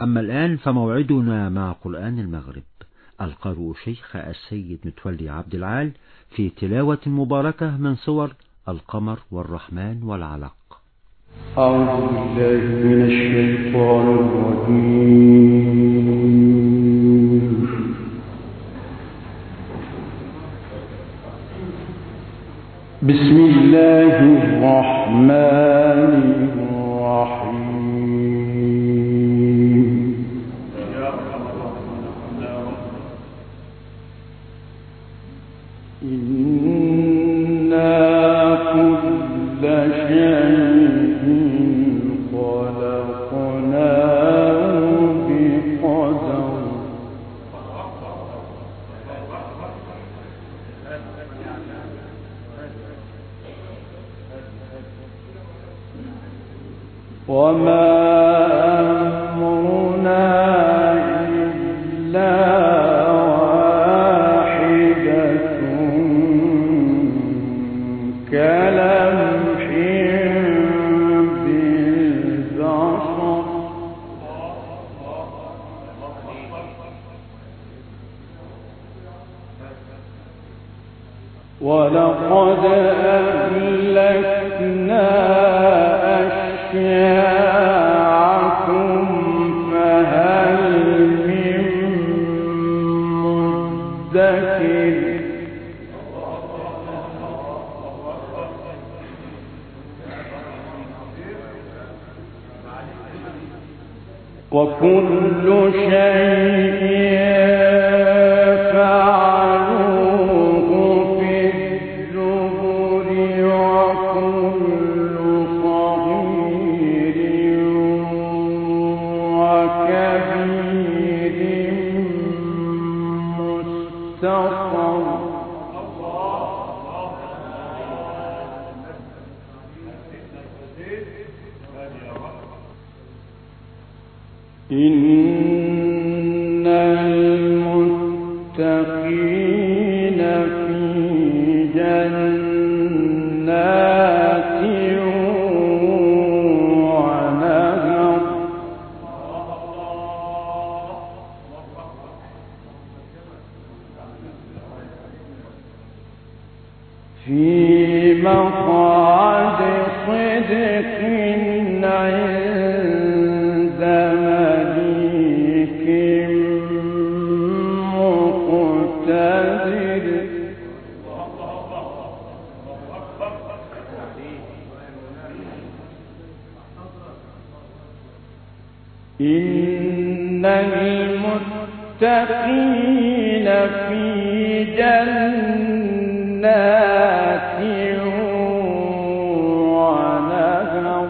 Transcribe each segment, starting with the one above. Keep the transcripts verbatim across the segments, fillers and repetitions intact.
أما الآن فموعدنا مع قرآن المغرب، القارئ شيخ السيد متولي عبد العال في تلاوة مباركة من صور القمر والرحمن والعلق. أعوذ بالله من الشيطان الرجيم. بسم الله الرحمن الرحيم. إنا كل شيء خلقناه بقدر. وما أمرنا إلا واحدة كلمح بالبصر. ولقد أهلكنا أشياعكم فهل من مدكر. وكل شيء فعلوه في الزبر وكل صغير وكبير مستطر. إن المتقين في جنات ونهر. في مقعد صدق عند مليك مقتدر. إن المتقين في جنات ونهر.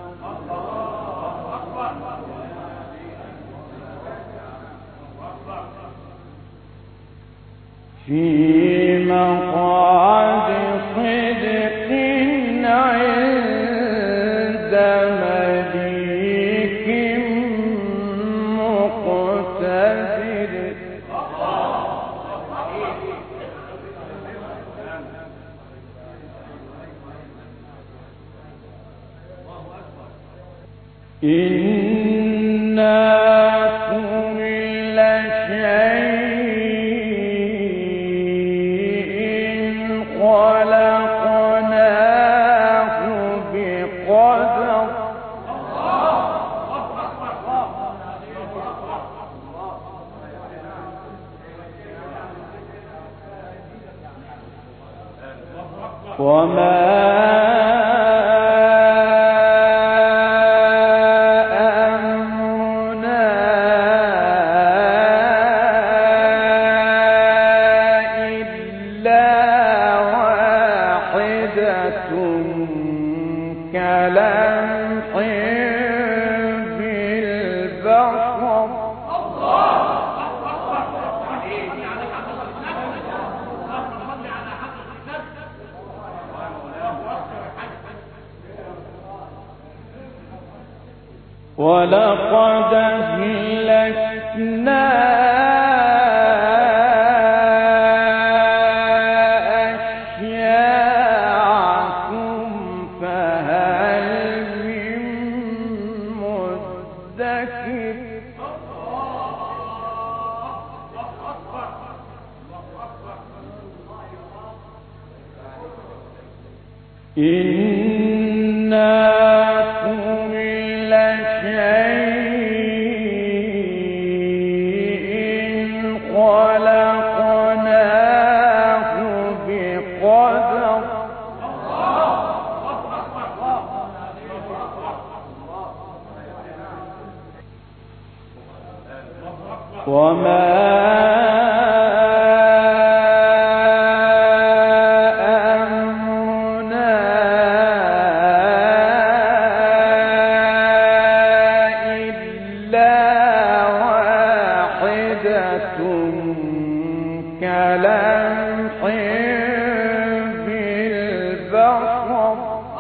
في مقعد صدق عند مليك مقتدر. إنا كل شيء خلقناه بقدر. وما كلمح بالبصر. ولقد أهلكنا أشياعكم فهل من مدكر. إنا كل شيء خلقناه بقدر وما كلمح بالبصر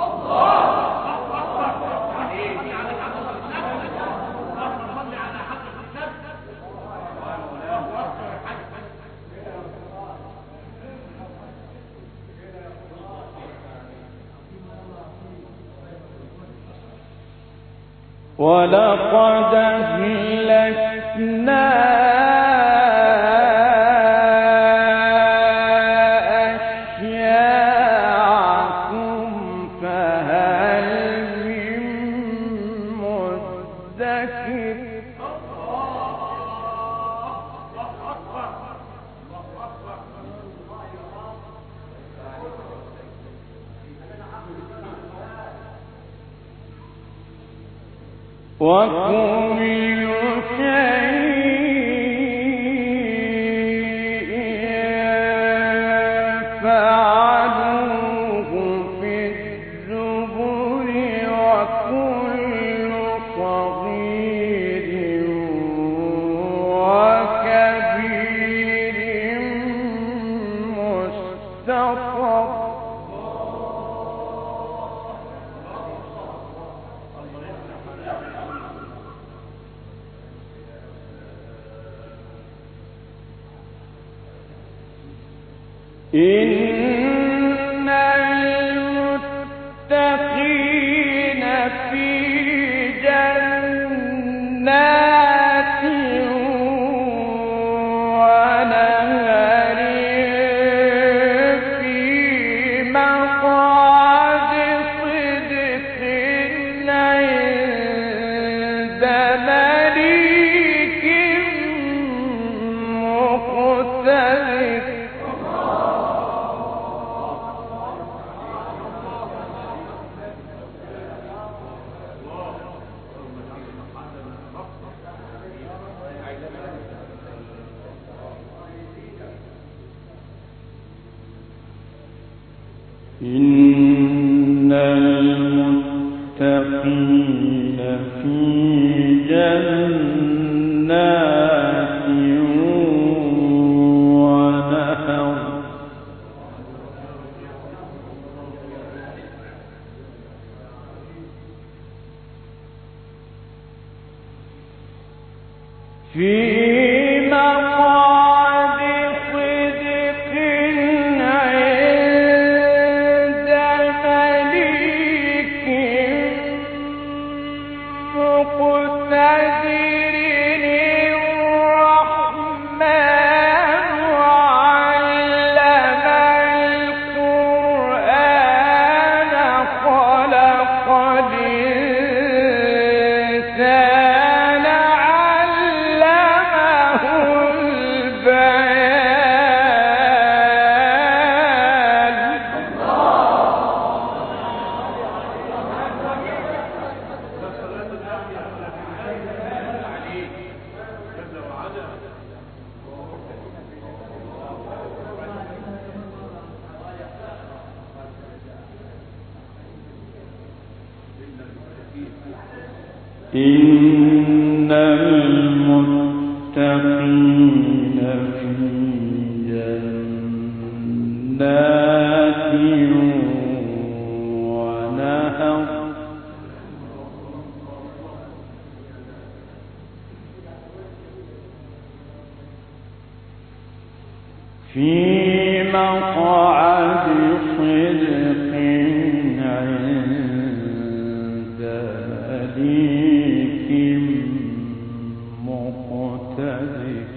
ولقد أهلكنا وكل شيء فعلوه في الزبر وكل صغير وكبير مستطر إن المتقين في جنات ونهر في مقعد صدق عند مليك مقتدر إن المتقين في جنات ونهر في مقعد صدق عند مليك مقتدر الرحمن علم القرآن خلق الإنسان علمه البيان إن المتقين في جنات ونهر في مقعد صدق عند مليك مقتدر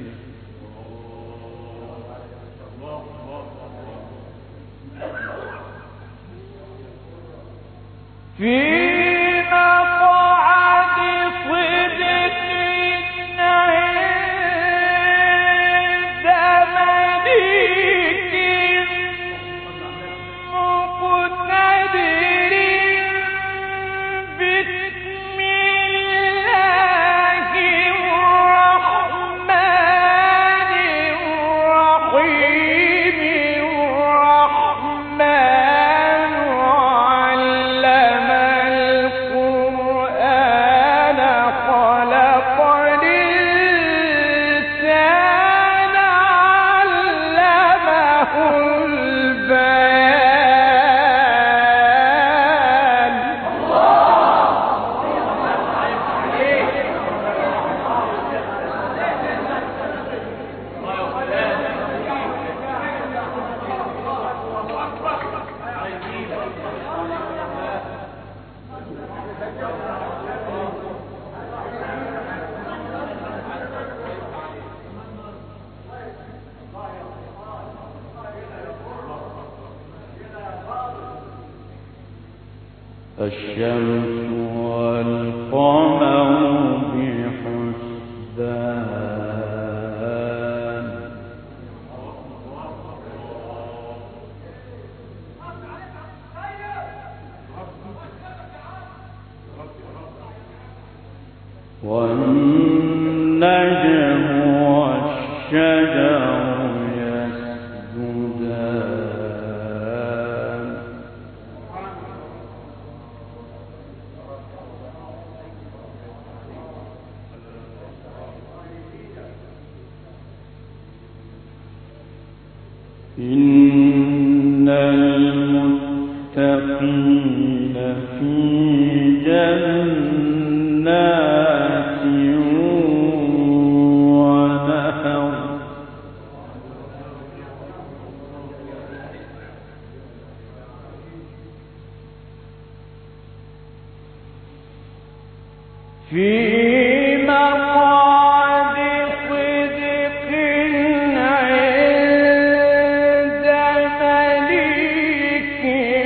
الشمس والقمر بحسبان والنجم والشجر يسجدان إن المتقين في جنات ونهر في مقعد صدق عند مليك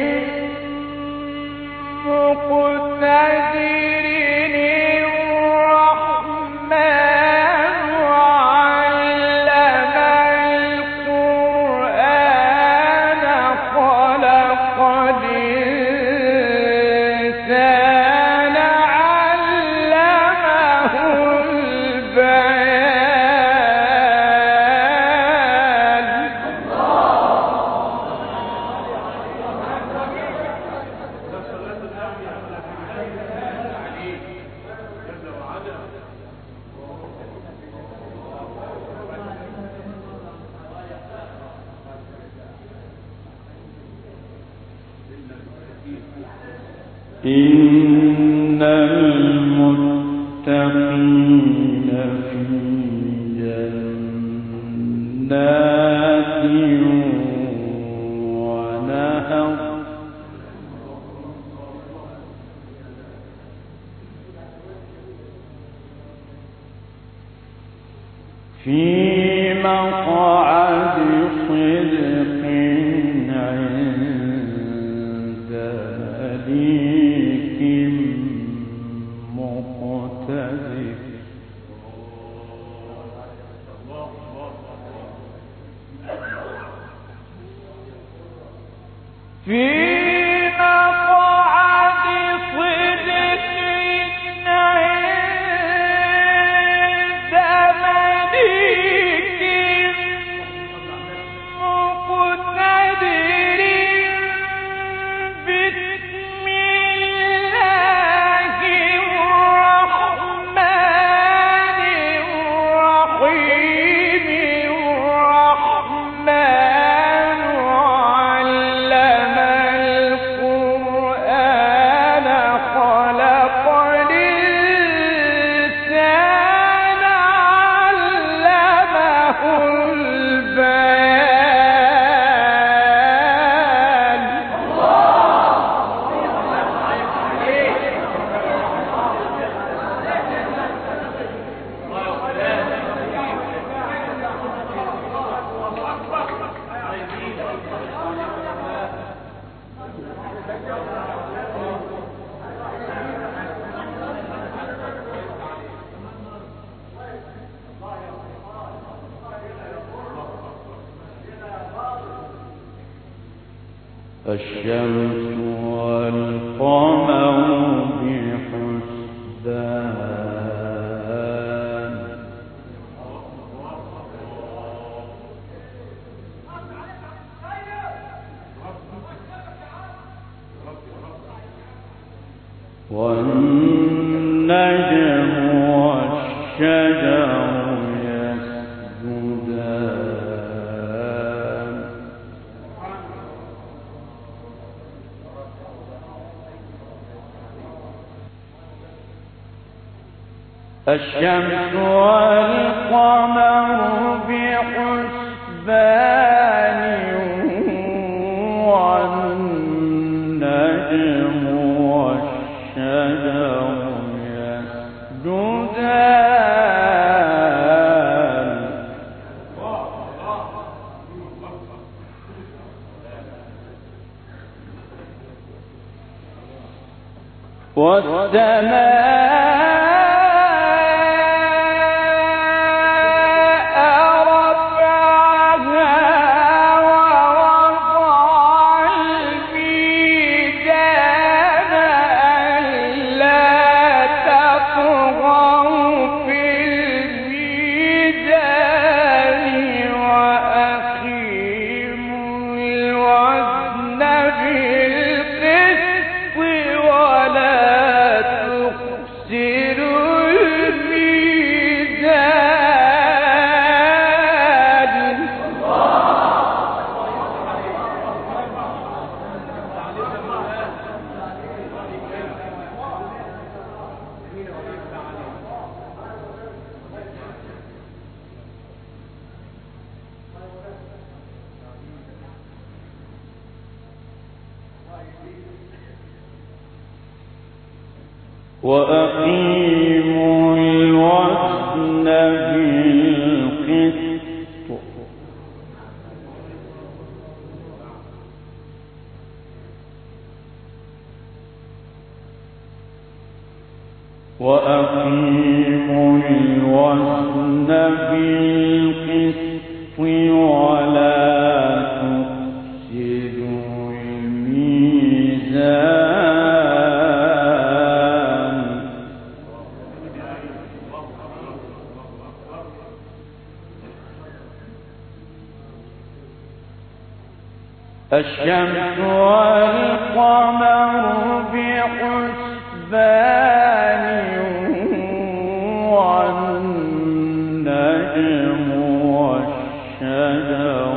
مقتدر الرحمن علم القرآن خلق الإنسان علمه البيان إن المتقين في جنات ونهر في مقعد صدق عند مليك مقتدر في مقعد صدق عند مليك مقتدر بسم الله الرحمن الرحيم الرحمن علم الشمس والقمر بحسبان والنجم والشجر يسجدان الشمس والقمر بحسبان والنجم والشجر يسجدان والسماء وأقيموا الوزن بالقسط وأقيموا الوزن بالقسط ولا تفسدوا الميزان الشمس والقمر بحسبان والنجم والشجر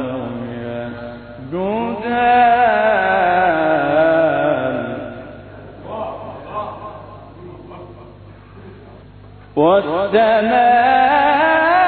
يسجدان والسماء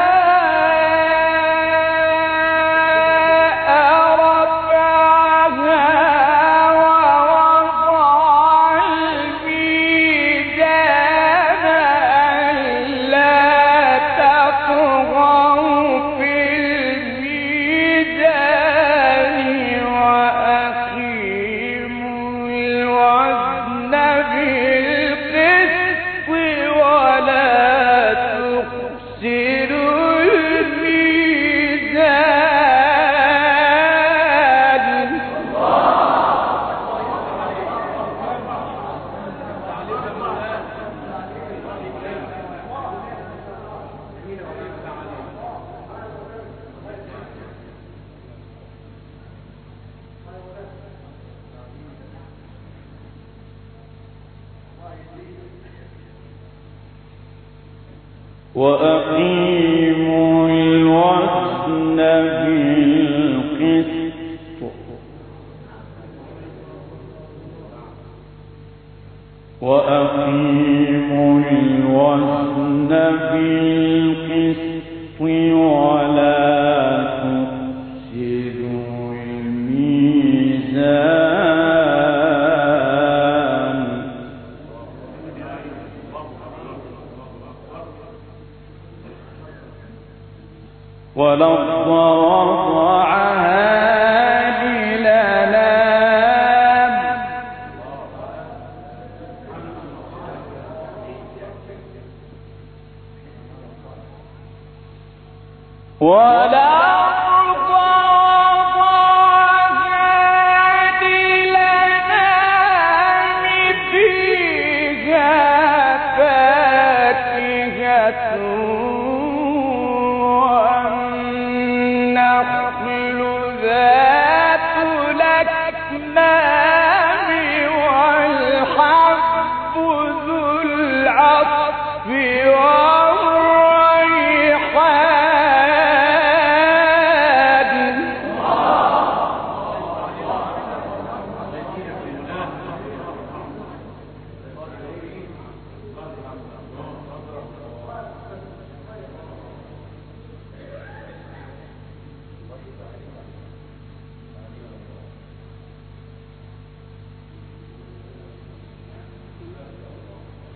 وأقيموا الوزن بالقسط وأقيموا الوزن بالقسط ولا تفسدوا الميزان والأرض وضعها للأنام والأرض وضعها للأنام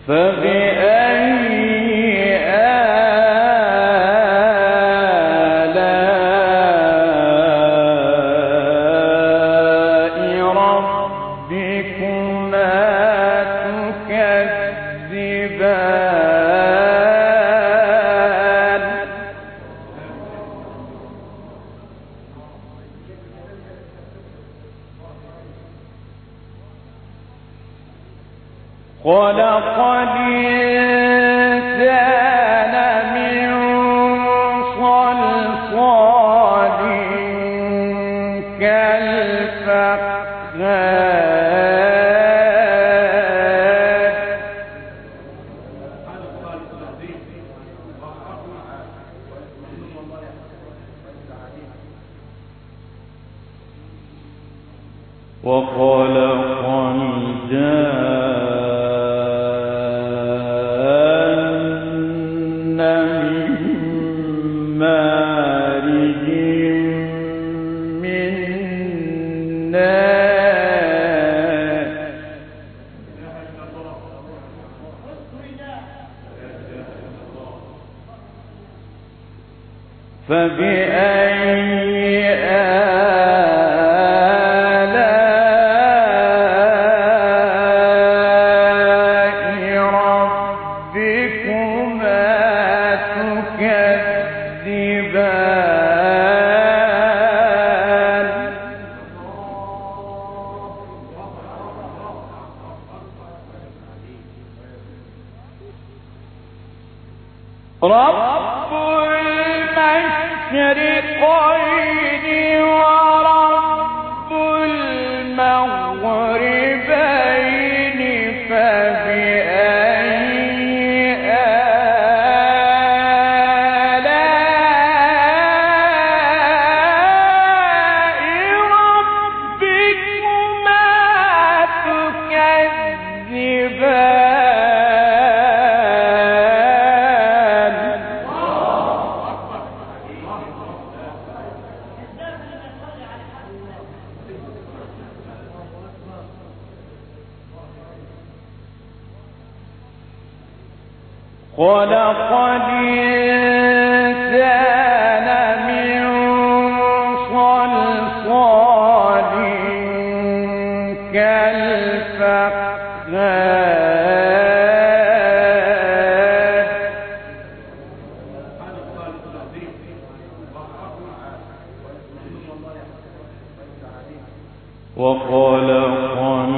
خلق الإنسان من صلصال كالفخار وخلق الجان من مارج من نار فبأي آلاء ربكما تكذبان رب المشرقين ورب المغربين فبأي آلاء ربكما تكذبان خلق الإنسان من صلصال كالفخار وخلق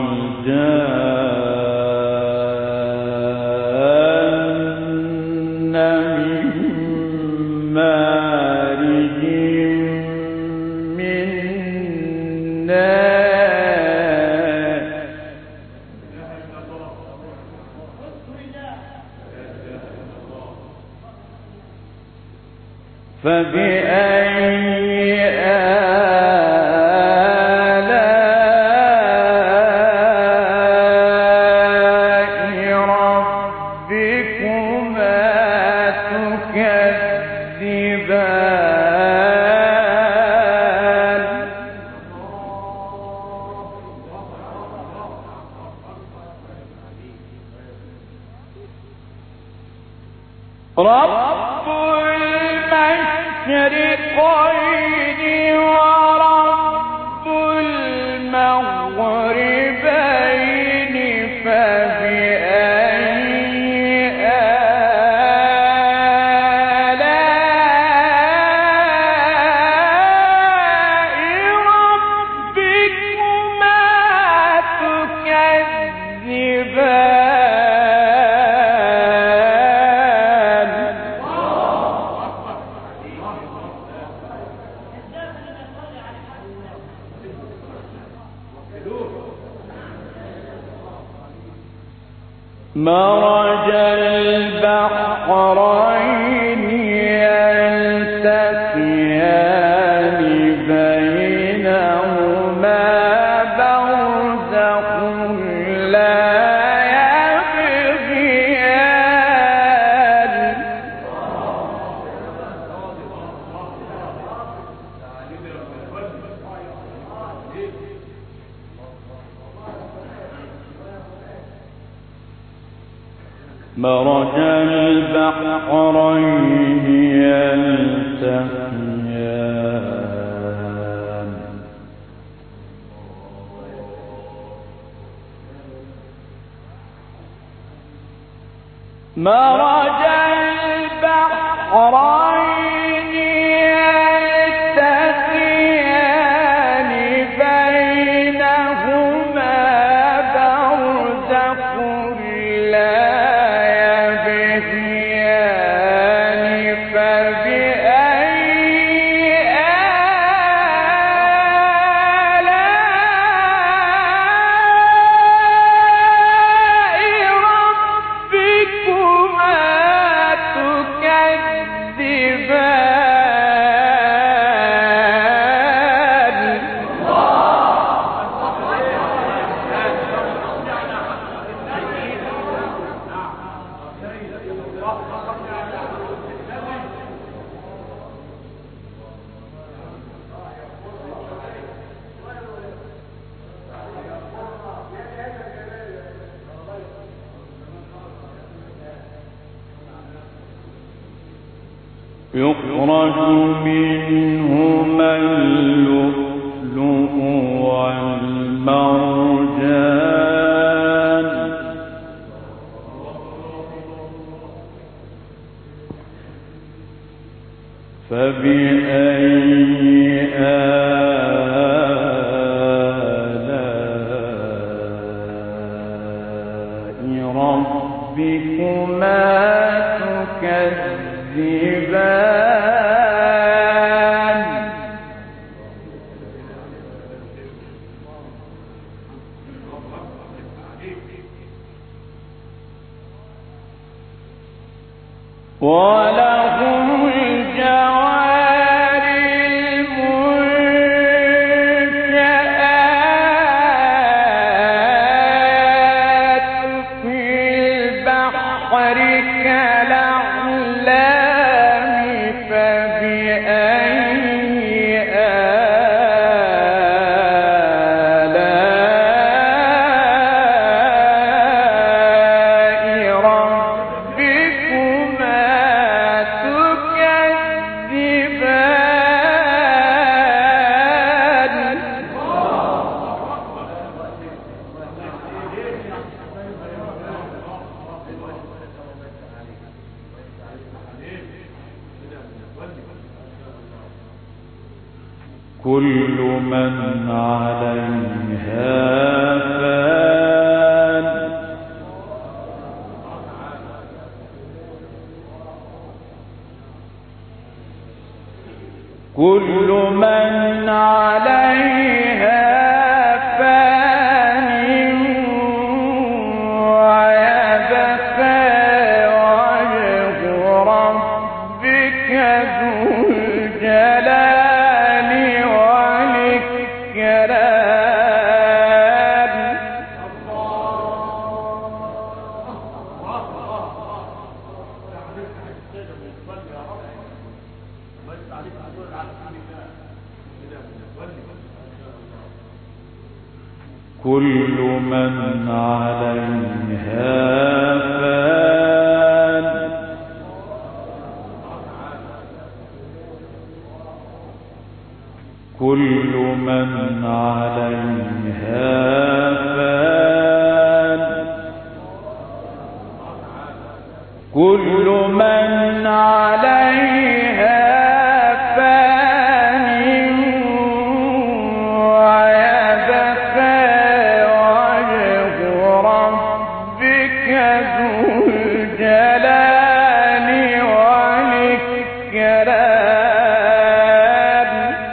الجان من مارج من نار فبأي آلاء ربكما تكذبان رب المشرقين ورب المغربين فبأي آلاء ربكما تكذبان مرج البحرين يلتقيان بينهما برزخ لا يبغيان مرج البحرين يلتقيان مرج البحرين يلتقيان بينهما برزخ لا يبغيان فبأي آلاء ربكما يخرج منهما اللؤلؤ والمرجان فبأي آلاء ربكما تكذبان وله الجوار المنشآت في البحر كالأعلام فبأي آلاء ربكما تكذبان كل من عليها فان كل من عليها فان ويبقى وجه ربك ذو الجلال والإكرام كل من عليها فان كل من عليها فان كل من عليها فان ويبقى وجه ربك ذو الجلال والإكرام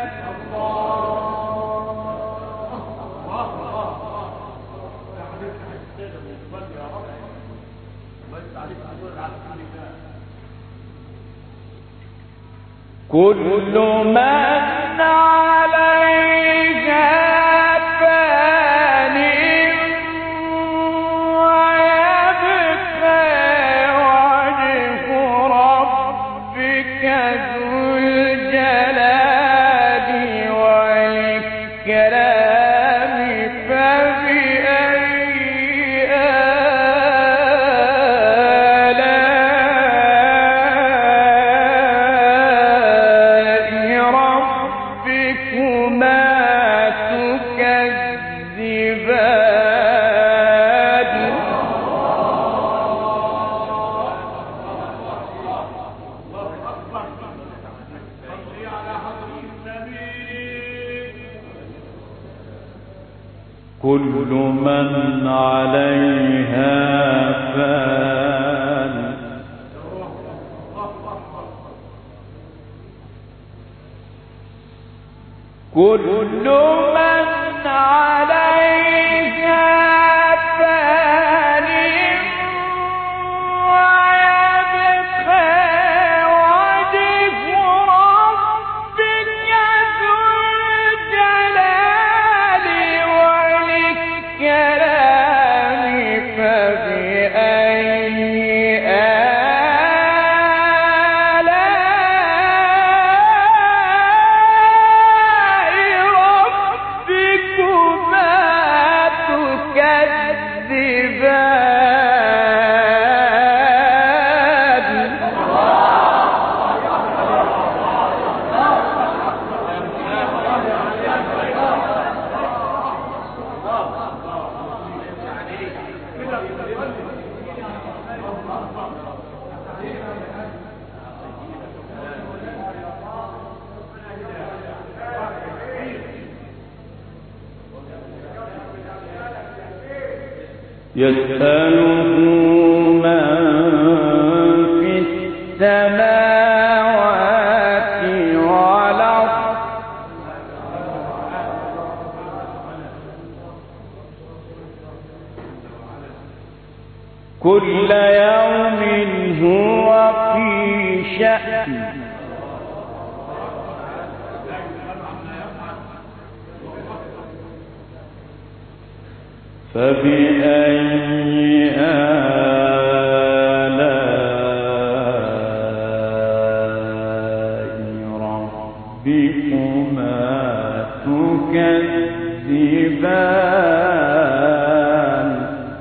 كل من عليها فان ويبقى وجه ربك ذو الجلال والإكرام فبأي كل من عليها فان كل من عليها فان ويبقى وجه ربك ذو الجلال والإكرام فبأي يسأله من في السماوات والأرض كل يوم هو في شأن فبأي آلاء ربكما تكذبان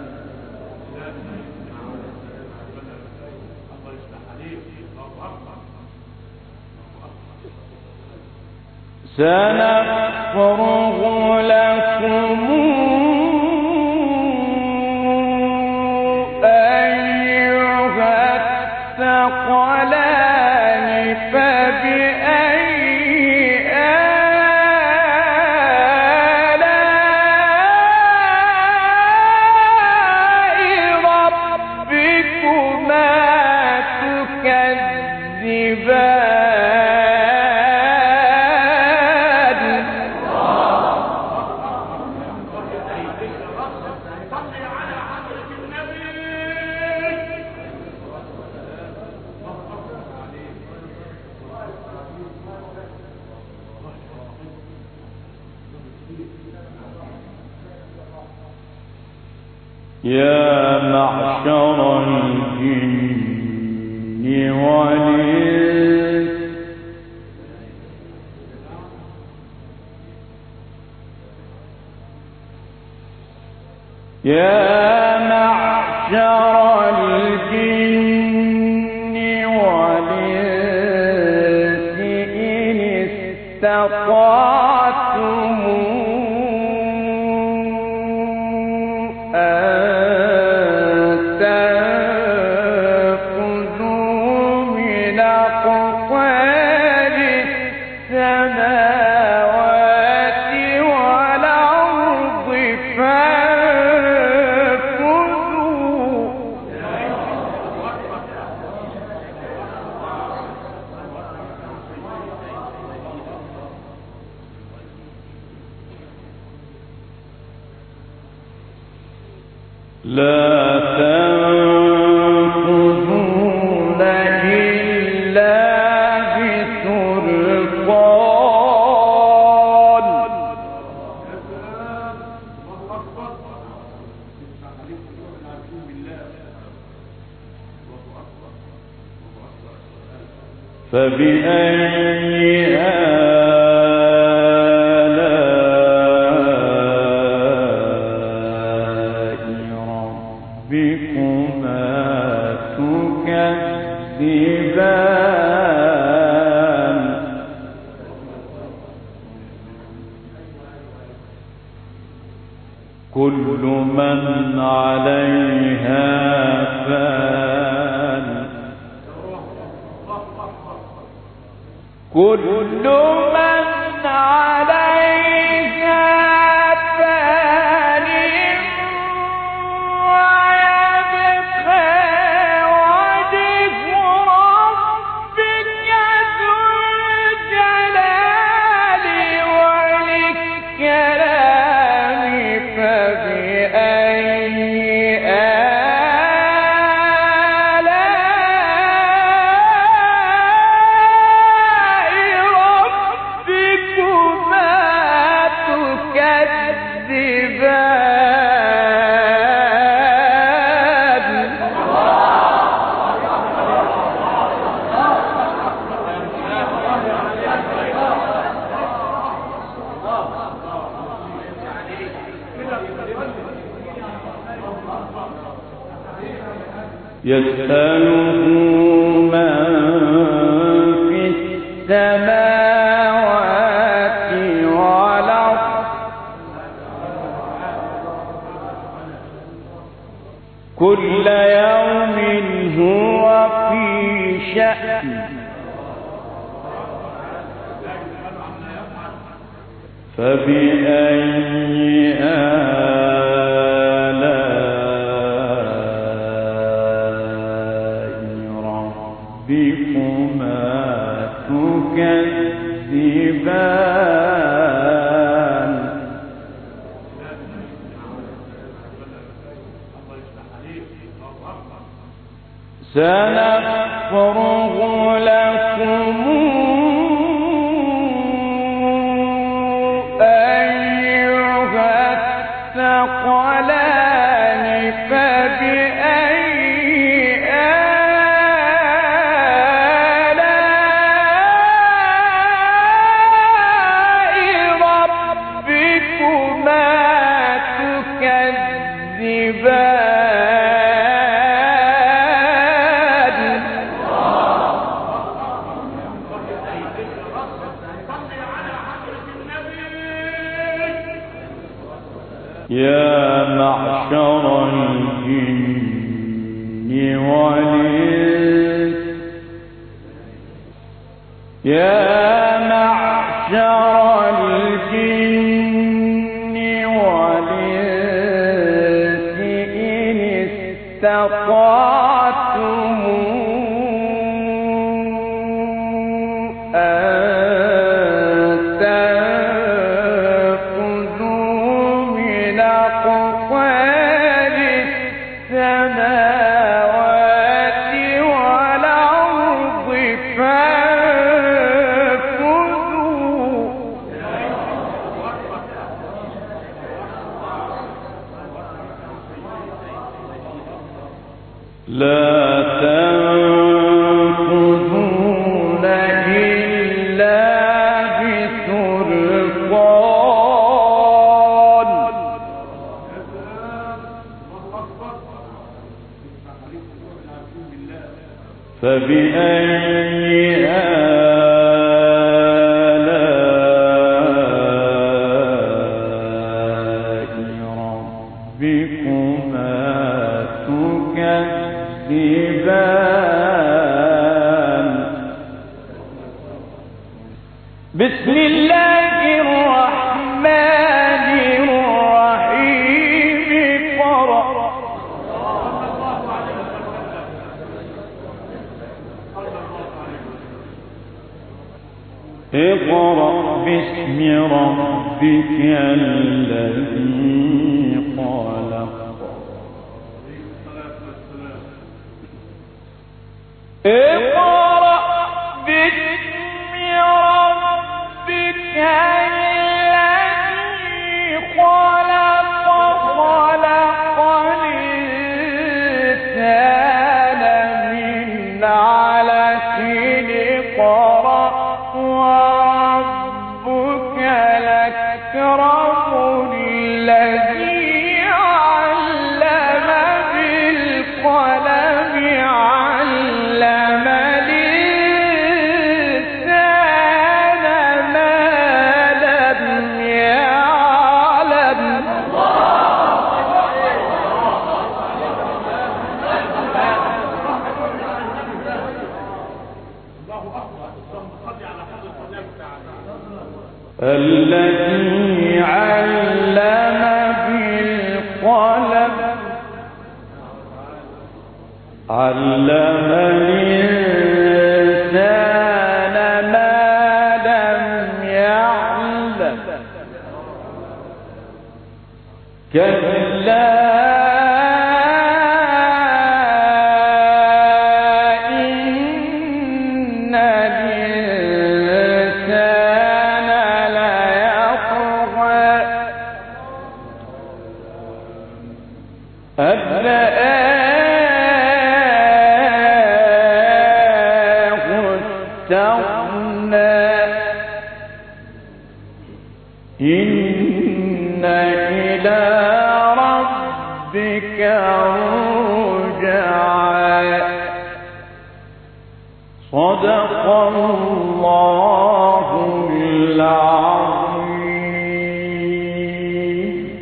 سنفرغ لكم الثقلان فبأي آلاء ربكما تكذبان يا معشر الجن والإنس يا معشر الجن والإنس إن استطعتم لا تنفذون إلا بسلطان فبأي كل من عليها فان كل من عليها فان يسأله من في السماوات والأرض كل يوم هو في شأن فبأي آلاء ربكما تكذبان سنفرغ لكم الثقلان فبأي آلاء ربكما تكذبان يا معشر الجن والإنس يا معشر الجن والإنس إن استطعتم أن لا تنفذون إلا بسلطان فبأي آلاء ربكما تكذبان بسم الله الرحمن الرحيم اقرأ اقرأ باسم ربك الذي خلق اقرأ باسم ربك الذي خلق خلق الإنسان من علق اقرأ وربك الأكرم الذي علم بالقلم علم الإنسان ما لم يعلم الذي علم بالقلم علم الإنسان ما لم يعلم كلا إن الإنسان ليطغى أن رآه استغنى إن إلى ربك رجعا صدق الله العظيم.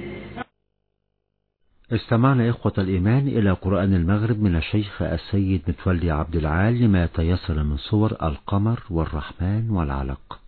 استمعنا إخوة الإيمان إلى قرآن المغرب من الشيخ السيد متولي عبد العال لما تيسر من صور القمر والرحمن والعلق.